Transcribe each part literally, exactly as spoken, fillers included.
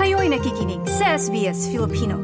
Kayo'y nakikinig sa S B S Filipino.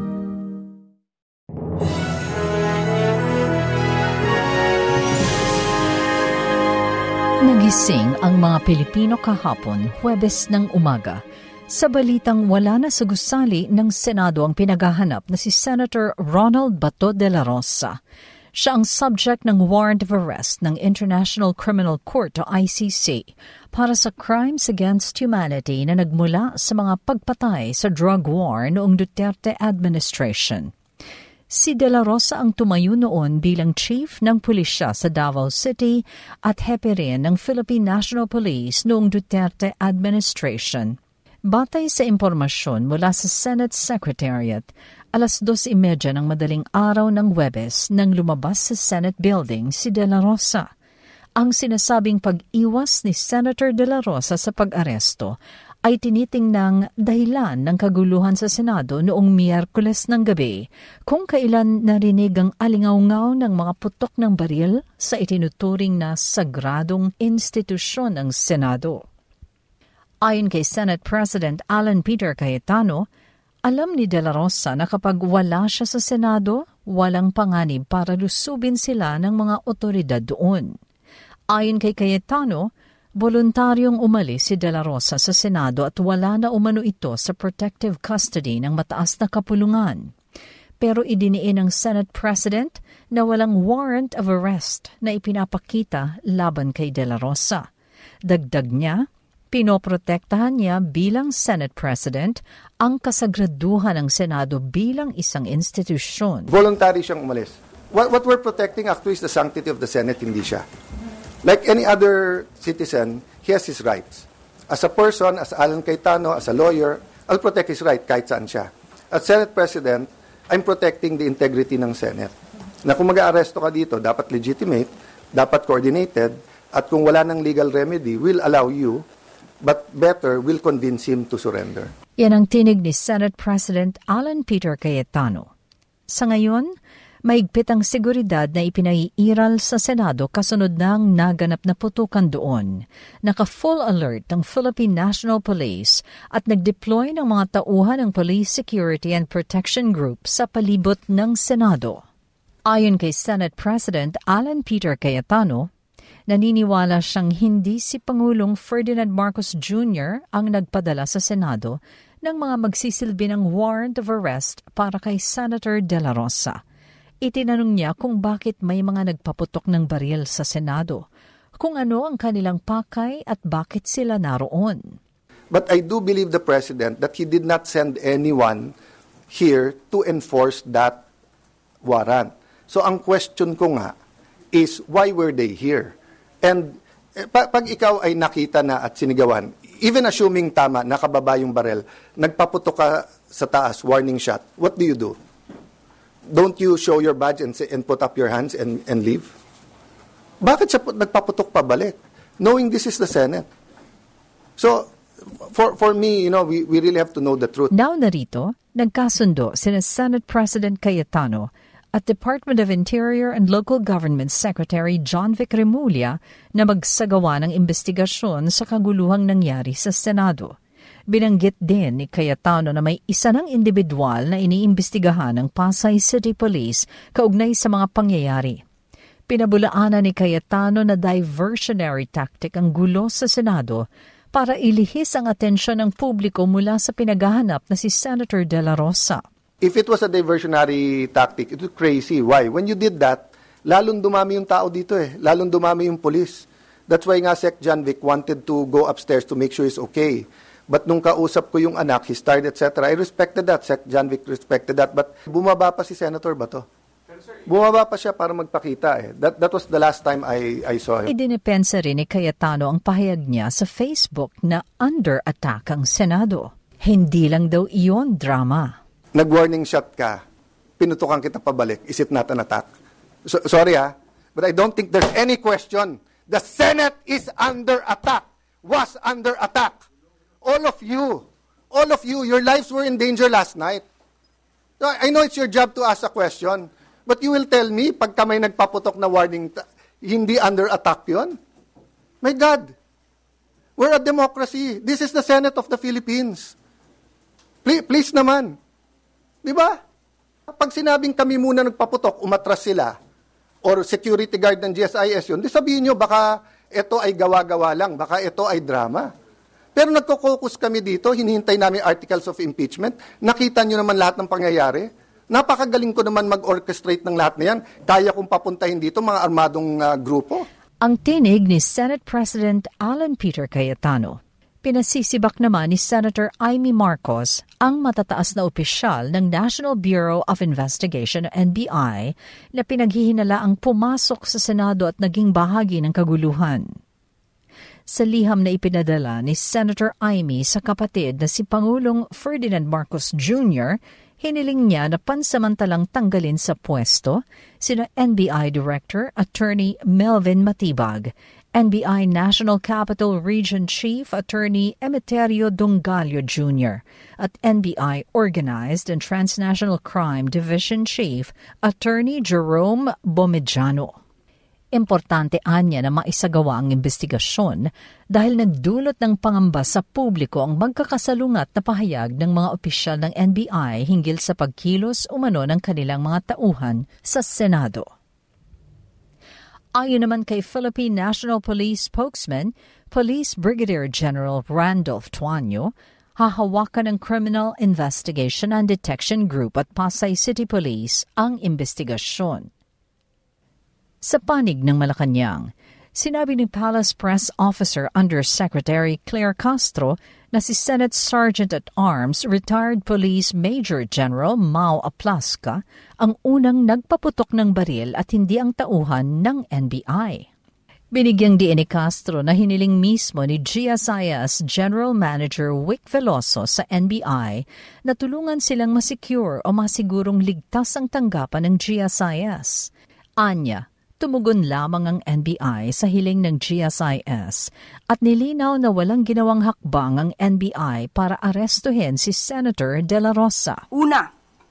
Nagising ang mga Pilipino kahapon, Huwebes ng umaga, sa balitang wala na sa gusali ng Senado ang pinaghahanap na si Senator Ronald Bato de la Rosa. Siya ang subject ng warrant of arrest ng International Criminal Court o I C C para sa crimes against humanity na nagmula sa mga pagpatay sa drug war noong Duterte administration. Si De La Rosa ang tumayo noon bilang chief ng pulisya sa Davao City at hepe rin ng Philippine National Police noong Duterte administration. Batay sa impormasyon mula sa Senate Secretariat, alas dos imedya ng madaling araw ng Huwebes nang lumabas sa Senate Building si De La Rosa. Ang sinasabing pag-iwas ni Senator De La Rosa sa pag-aresto ay tinitingnang dahilan ng kaguluhan sa Senado noong Miyerkules ng gabi kung kailan narinig ang alingaw-ngaw ng mga putok ng baril sa itinuturing na sagradong institusyon ng Senado. Ayon kay Senate President Alan Peter Cayetano, alam ni De La Rosa na kapag wala siya sa Senado, walang panganib para lusubin sila ng mga otoridad doon. Ayon kay Cayetano, voluntaryong umalis si De La Rosa sa Senado at wala na umano ito sa protective custody ng mataas na kapulungan. Pero idiniin ng Senate President na walang warrant of arrest na ipinapakita laban kay De La Rosa. Dagdag niya, pinoprotektahan niya bilang Senate President ang kasagraduhan ng Senado bilang isang institusyon. Voluntary siyang umalis. What, what we're protecting actually is the sanctity of the Senate, hindi siya. Like any other citizen, he has his rights. As a person, as Alan Cayetano, as a lawyer, I'll protect his right kahit saan siya. As Senate President, I'm protecting the integrity ng Senate. Na kung mag-aaresto ka dito, dapat legitimate, dapat coordinated, at kung wala ng legal remedy, we'll allow you, but better, we'll convince him to surrender. Yan ang tinig ni Senate President Alan Peter Cayetano. Sa ngayon, maigpit ang seguridad na ipinaiiral sa Senado kasunod ng naganap na putukan doon. Naka-full alert ang Philippine National Police at nag-deploy ng mga tauhan ng Police Security and Protection Group sa palibot ng Senado. Ayon kay Senate President Alan Peter Cayetano, naniniwala siyang hindi si Pangulong Ferdinand Marcos Junior ang nagpadala sa Senado ng mga magsisilbi ng warrant of arrest para kay Senator De La Rosa. Itinanong niya kung bakit may mga nagpaputok ng baril sa Senado, kung ano ang kanilang pakay at bakit sila naroon. But I do believe the President that he did not send anyone here to enforce that warrant. So ang question ko nga is, why were they here? And eh, pag ikaw ay nakita na at sinigawan, even assuming tama, nakababa yung baril, nagpaputok ka sa taas, warning shot, what do you do? Don't you show your badge and, say, and put up your hands and, and leave? Bakit siya nagpaputok pabalik? Knowing this is the Senate. So, for for me, you know, we, we really have to know the truth. Now narito, nagkasundo sina Senate President Cayetano at Department of Interior and Local Government Secretary John Vic Remulla na magsagawa ng investigasyon sa kaguluhang nangyari sa Senado. Binanggit din ni Cayetano na may isa ng individual na iniimbestigahan ng Pasay City Police kaugnay sa mga pangyayari. Pinabulaanan ni Cayetano na diversionary tactic ang gulo sa Senado para ilihis ang atensyon ng publiko mula sa pinaghahanap na si Senator De La Rosa. If it was a diversionary tactic, it was crazy. Why? When you did that, lalong dumami yung tao dito eh. Lalong dumami yung police. That's why nga Sec John Vic wanted to go upstairs to make sure he's okay. But nung kausap ko yung anak, his tired, et cetera, I respected that. Sec John Vic respected that. But bumaba pa si Senator Bato. Bumaba pa siya para magpakita eh. That, that was the last time I, I saw him. Idinipensa rin ni Cayetano ang pahayag niya sa Facebook na under attack ang Senado. Hindi lang daw iyon drama. Nag-warning shot ka, pinutukan kita pabalik. Is it not an attack? So, sorry ah, but I don't think there's any question. The Senate is under attack. Was under attack. All of you, all of you, your lives were in danger last night. So, I know it's your job to ask a question, but you will tell me, pagka may nagpaputok na warning, hindi under attack yun? My God, we're a democracy. This is the Senate of the Philippines. Please, please naman. Di ba? Pag sinabing kami muna nagpaputok, umatras sila, or security guard ng G S I S yun, di sabihin nyo, baka ito ay gawa-gawa lang, baka ito ay drama. Pero nagko-focus kami dito, hinihintay namin articles of impeachment, nakita nyo naman lahat ng pangyayari. Napakagaling ko naman mag-orchestrate ng lahat na yan. Kaya kong papuntahin dito mga armadong uh, grupo. Ang tinig ni Senate President Alan Peter Cayetano. Pinasisibak naman ni Senator Amy Marcos ang matataas na opisyal ng National Bureau of Investigation N B I na pinaghihinala ang pumasok sa Senado at naging bahagi ng kaguluhan. Sa liham na ipinadala ni Senator Amy sa kapatid na si Pangulong Ferdinand Marcos Junior, hiniling niya na pansamantalang tanggalin sa pwesto sina N B I Director Attorney Melvin Matibag, N B I National Capital Region Chief Attorney Emeterio Dongallo Junior at N B I Organized and Transnational Crime Division Chief Attorney Jerome Bomediano. Importante anya na maisagawa ang investigasyon dahil nagdulot ng pangamba sa publiko ang magkakasalungat na pahayag ng mga opisyal ng N B I hinggil sa pagkilos umano ng kanilang mga tauhan sa Senado. Ayon naman kay Philippine National Police spokesman, Police Brigadier General Randolph Tuanyo, hahawakan ng Criminal Investigation and Detection Group at Pasay City Police ang investigasyon. Sa panig ng Malacanang, sinabi ni Palace Press Officer Undersecretary Claire Castro na si Senate Sergeant-at-Arms Retired Police Major General Mau Aplasca ang unang nagpaputok ng baril at hindi ang tauhan ng N B I. Binigyang diin ni Castro na hiniling mismo ni G S I S General Manager Vic Veloso sa N B I na tulungan silang masecure o masigurong ligtas ang tanggapan ng G S I S. Anya, tumugon lamang ang N B I sa hiling ng G S I S at nilinaw na walang ginawang hakbang ang N B I para arestuhin si Senator De La Rosa. Una,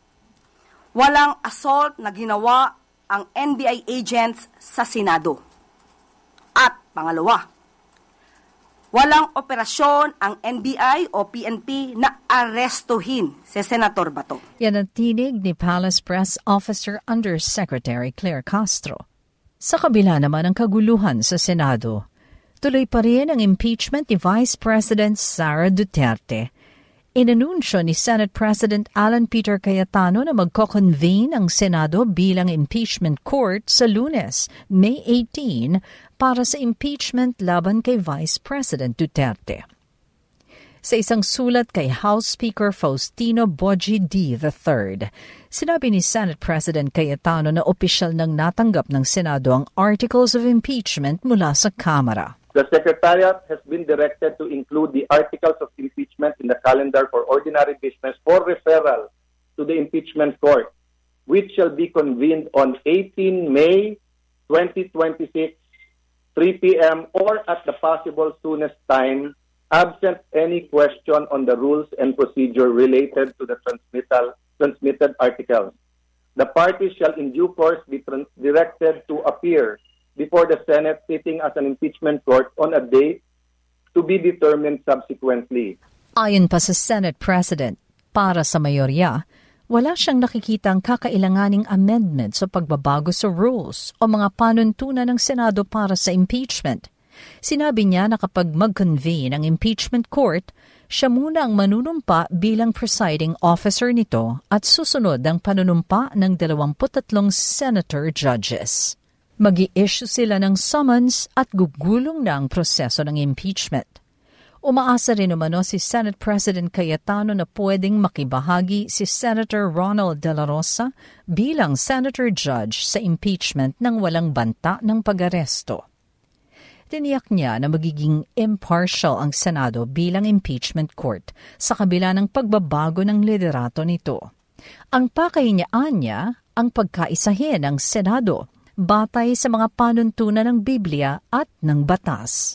walang assault na ginawa ang N B I agents sa Senado. At pangalawa, walang operasyon ang N B I o P N P na arestuhin si Senator Bato. Yan ang tinig ni Palace Press Officer Undersecretary Claire Castro. Sa kabila naman ng kaguluhan sa Senado, tuloy pa rin ang impeachment ni Vice President Sara Duterte. Inanunsyo ni Senate President Alan Peter Cayetano na magko-convene ang Senado bilang impeachment court sa Lunes, May eighteenth, para sa impeachment laban kay Vice President Duterte. Sa isang sulat kay House Speaker Faustino Boji D. the third, sinabi ni Senate President Cayetano na opisyal nang natanggap ng Senado ang articles of impeachment mula sa Kamara. The Secretariat has been directed to include the articles of impeachment in the calendar for ordinary business for referral to the impeachment court, which shall be convened on eighteenth May twenty twenty-six, three p.m. or at the possible soonest time, absent any question on the rules and procedure related to the transmittal, transmitted articles. The parties shall in due course be trans- directed to appear before the Senate sitting as an impeachment court on a date to be determined subsequently. Ayon pa sa Senate President, para sa mayorya, wala siyang nakikitang kakailanganing amendments o pagbabago sa rules o mga panuntunan ng Senado para sa impeachment. Sinabi niya na kapag mag-convene ang impeachment court, siya muna ang manunumpa bilang presiding officer nito at susunod ang panunumpa ng dalawampu't-tatlong senator judges. Mag-i-issue sila ng summons at gugulong na ang proseso ng impeachment. Umaasa rin umano si Senate President Cayetano na pwedeng makibahagi si Senator Ronald De La Rosa bilang senator judge sa impeachment nang walang banta ng pag-aresto. Tiniyak niya na magiging impartial ang Senado bilang impeachment court sa kabila ng pagbabago ng liderato nito. Ang pakahinyaan niya ang pagkaisahin ng Senado batay sa mga panuntunan ng Biblia at ng batas.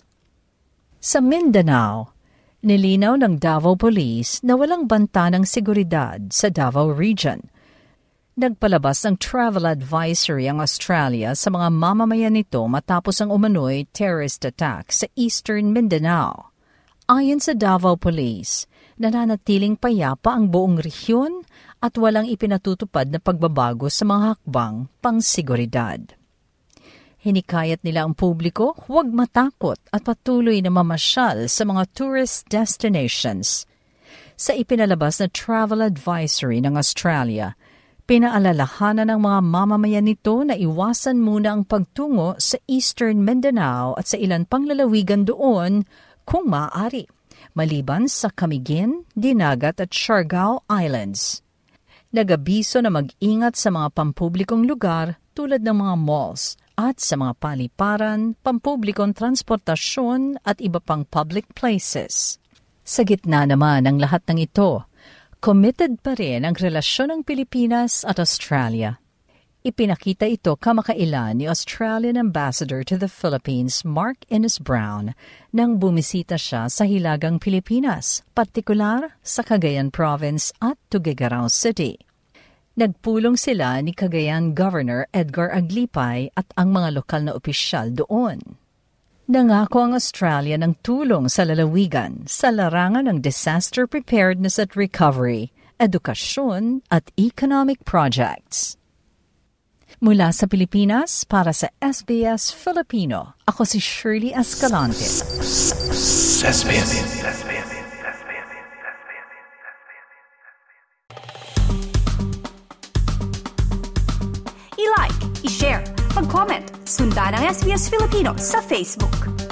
Sa Mindanao, nilinaw ng Davao Police na walang banta ng seguridad sa Davao Region. Nagpalabas ng travel advisory ang Australia sa mga mamamayan nito matapos ang umano'y terrorist attack sa Eastern Mindanao. Ayon sa Davao Police, nananatiling payapa ang buong rehiyon at walang ipinatutupad na pagbabago sa mga hakbang pangsiguridad. Hinikayat nila ang publiko huwag matakot at patuloy na mamasyal sa mga tourist destinations. Sa ipinalabas na travel advisory ng Australia, pinaalalahanan ng mga mamamayan nito na iwasan muna ang pagtungo sa Eastern Mindanao at sa ilan pang lalawigan doon kung maaari, maliban sa Camiguin, Dinagat at Siargao Islands. Nag-abiso na mag-ingat sa mga pampublikong lugar tulad ng mga malls at sa mga paliparan, pampublikong transportasyon at iba pang public places. Sa gitna naman ng lahat ng ito, committed pa rin ang relasyon ng Pilipinas at Australia. Ipinakita ito kamakailan ni Australian Ambassador to the Philippines Mark Innes Brown nang bumisita siya sa Hilagang Pilipinas, partikular sa Cagayan Province at Tuguegarao City. Nagpulong sila ni Cagayan Governor Edgar Aglipay at ang mga lokal na opisyal doon. Nangako ang Australia ng tulong sa lalawigan sa larangan ng disaster preparedness at recovery, edukasyon at economic projects. Mula sa Pilipinas, para sa S B S Filipino, ako si Shirley Escalante. S B S. I-like, i-share, mag-comment, sundan ang S B S Filipino sa Facebook.